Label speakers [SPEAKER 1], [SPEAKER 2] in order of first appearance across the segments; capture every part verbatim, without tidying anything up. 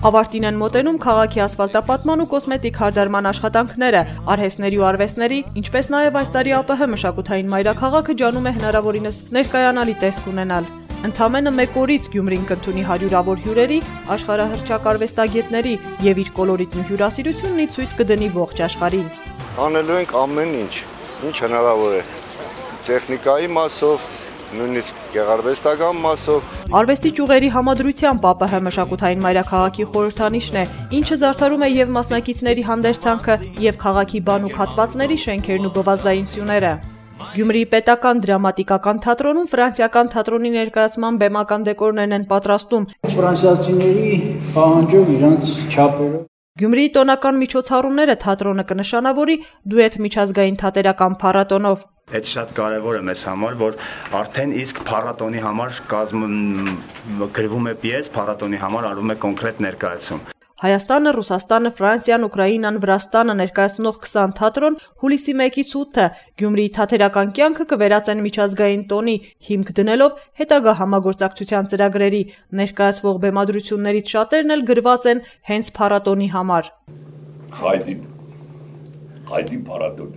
[SPEAKER 1] Ավարտին են մոտենում քաղաքի ասֆալտապատման ու կոսմետիկ հարդարման աշխատանքները, արհեստների ու արվեստների, ինչպես նաև այս տարի ԱՊՀ մշակութային մայրաքաղաքը ջանում է հնարավորինս ներկայանալի տեսք ունենալ։ Ընդամենը մեկ օրից Գյումրին կընդունի հարյուրավոր հյուրերի, աշխարհահռչակ արվեստագետների եւ իր կոլորիտն ու հյուրասիրությունն ի ցույց կդնի ողջ աշխարհին։
[SPEAKER 2] Անելու ենք ամեն ինչ, ինչ հնարավոր է, տեխնիկայի մասով, նույնիսկ գեղարվեստական մասով։
[SPEAKER 1] Արվեստի ճյուղերի համադրությամբ ԱՊՀ մշակութային մայրաքաղաքի խորհրդանիշն է, ինչը զարդարում է եւ մասնակիցների հանդերձանքը եւ քաղաքի բանուկ հատվածների շենքերն ու գովազդային սյուները։ Գյումրիի պետական դրամատիկական թատրոնում ֆրանսիական թատրոնի ներկայացման բեմական դեկորներն են պատրաստում։
[SPEAKER 3] Ֆրանսիացիների պահանջով իրանց չափերով։
[SPEAKER 1] Գյումրիի տոնական միջոցառումները թատրոնը կնշանավորի դուետ միջազգային թատերական փառատոնով։
[SPEAKER 4] Այդ շատ կարևոր է մեզ համար, որ արդեն իսկ փառատոնի համար կազմում գրվում է պիես, փառատոնի համար արվում է կոնկրետ ներկայացում։
[SPEAKER 1] Հայաստանը, Ռուսաստանը, Ֆրանսիան, Ուկրաինան, Վրաստանը ներկայացնող քսան թատրոն հուլիսի մեկից ութը Գյումրիի թատերական կյանքը կվերածեն միջազգային տոնի, հիմք դնելով հետագա համագործակցության ծրագրերի։ Ներկայացվող բեմադրություններից շատերն էլ գրված են հենց փառատոնի համար։
[SPEAKER 5] Հայդի, հայդի փառատոն։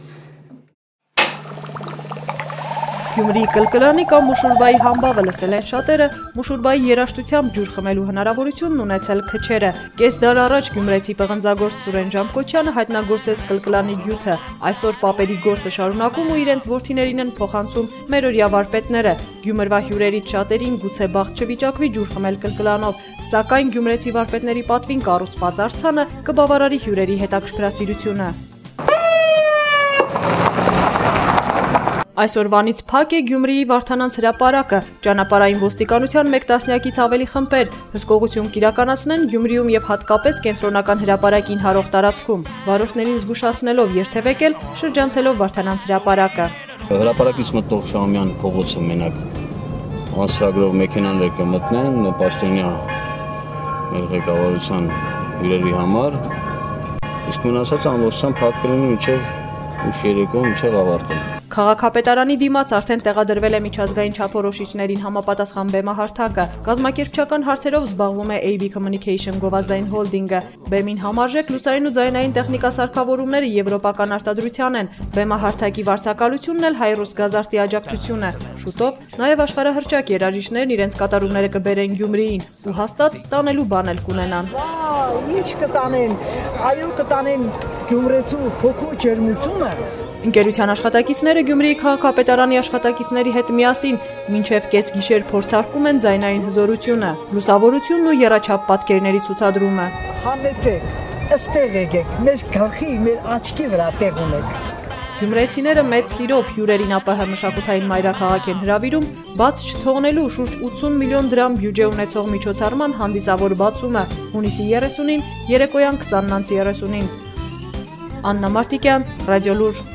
[SPEAKER 1] Գյումրիի կլկլանի կամ Մուշուրբայի համբավը լսել են շատերը, Մուշուրբայի երաժշտությամբ ջուր խմելու հնարավորությունն ունեցել քչերը։ Կես դար առաջ գյումրեցի պղնձագործ Սուրեն Ժամկոչյանը հայտնագործեց կլկլանի գյուտը։ Այսօր պապերի գործը շարունակում ու իրենց որդիներին են փոխանցում մերօրյա վարպետները։ Գյումրվա հյուրերից շատերին գուցե բախտ չվիճակվի ջուր խմել կլկլանով, սակայն գյումրեցի վարպետների պատվին կառուցված արձանը կբավարարի հյուրերի հետաքրքրասիրությունը։ Այսօրվանից փակ է Գյումրիի Վարդանանց հրապարակը, ճանապարհային ոստիկանության մեկ տասնյակից ավելի խմբեր հսկողություն կիրականացնեն Գյումրիում եւ հատկապես կենտրոնական հրապարակին հարող տարածքում, վարորդներին զգուշացնելով երթևեկել, շրջանցելով Վարդանանց հրապարակը։
[SPEAKER 6] Հրապարակից մտող Շահումյան փողոցը մենակ անսրագրով մեքենաներ կմտնեն պաշտոնյա մեր ղեկավարության հյուրերի համար, իսկ մնացած ամբողջությամբ փակ կլինի մինչև ուշ երեկո, մինչև ավարտը։
[SPEAKER 1] Քաղաքապետարանի դիմաց արդեն տեղադրվել է միջազգային չափորոշիչներին համապատասխան բեմահարթակը։ Կազմակերպչական հարցերով զբաղվում է A B Communication գովազդային հոլդինգը։ Բեմին համարժեք լուսային ու ձայնային տեխնիկա սարքավորումները եվրոպական արտադրության են։ Բեմահարթակի վարձակալությունն էլ Հայրուս գազարտի աջակցությունը։ Շուտով նաև աշխարհահռչակ երաժիշտներն իրենց կատարումները կբերեն Գյումրիին ու հաստատ տանելու բան էլ կունենան։
[SPEAKER 7] Ինչ կտանեն, այո կտանեն գյումրեցու հոգու ջերմությունը։
[SPEAKER 1] Ընկերության աշխատակիցները Գյումրիի քաղաքապետարանի աշխատակիցների հետ միասին մինչև կես գիշեր փորձարկում են ձայնային հզորությունը, լուսավորությունն ու եռաչափ պատկերների ցուցադրումը։
[SPEAKER 7] Համեցեք, ըստեղ եկեք, մեր գլխի, մեր աչքի վրա տեղ ունեք։
[SPEAKER 1] Գյումրեցիները մեծ սիրով հյուրերին ԱՊՀ մշակութային մայրաքաղաք են հրավիրում բաց չթողնելու շուրջ ութսուն միլիոն դրամ բյուջե ունեցող միջոցառման հանդիսավոր բացումը հունիսի երեսունին, երեկոյան քսանն անց երեսունին։ Աննա Մարտիկյան, Ռադիոլուր։